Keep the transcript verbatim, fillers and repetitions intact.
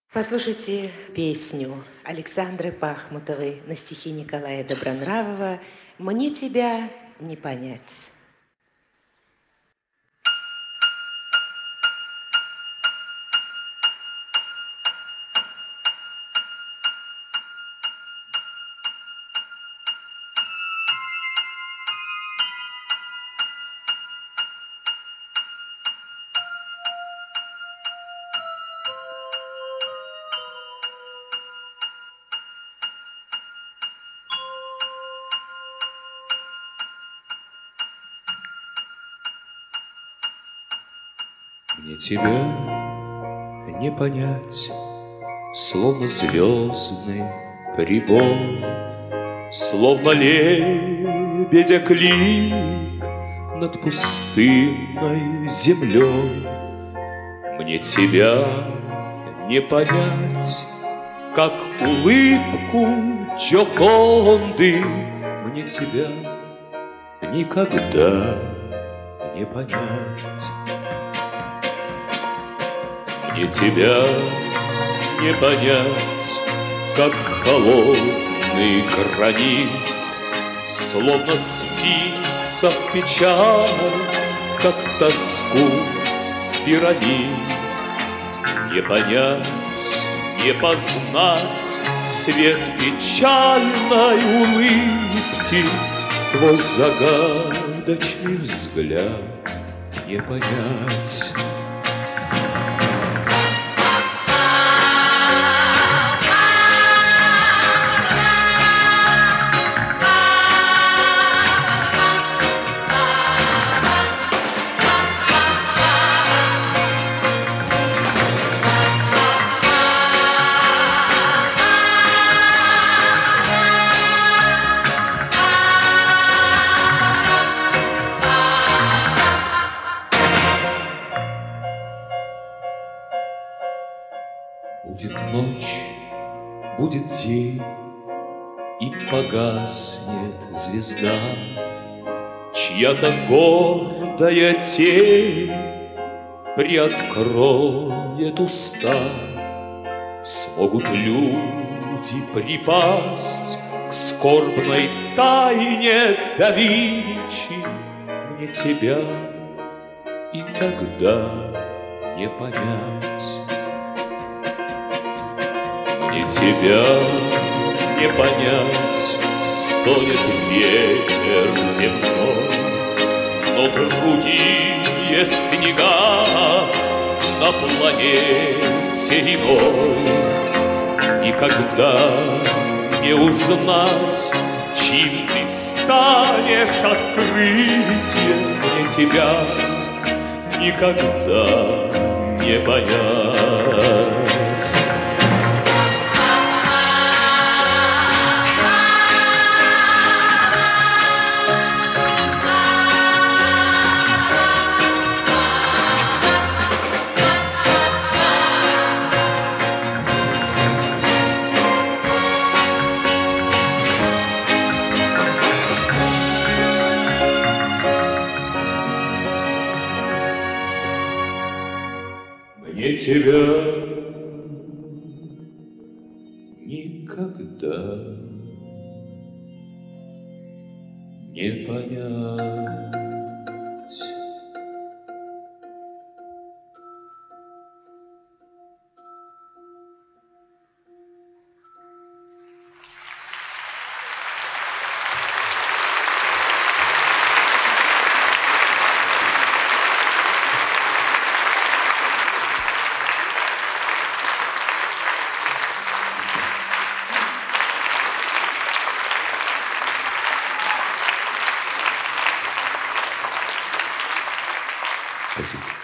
Послушайте песню Александры Пахмутовой на стихи Николая Добронравова «Мне тебя не понять». Мне тебя не понять, словно звездный прибой, словно лебедя клик над пустынной землей. Мне тебя не понять, как улыбку Джоконды. Мне тебя никогда не понять. Мне тебя не понять, как холодный гранит, словно сфинксов печаль, как тоску пирамид. Не понять, не познать свет печальной улыбки, твой загадочный взгляд не понять. Будет ночь, будет день, и погаснет звезда, чья-то гордая тень приоткроет уста. Смогут люди припасть к скорбной тайне давичи. Мне тебя и тогда не понять. Мне тебя не понять, стонет ветер земной, но другие снега на планете иной. Никогда не узнать, чьим ты станешь открытием. Мне тебя никогда не понять. Мне тебя никогда не понять. Спасибо.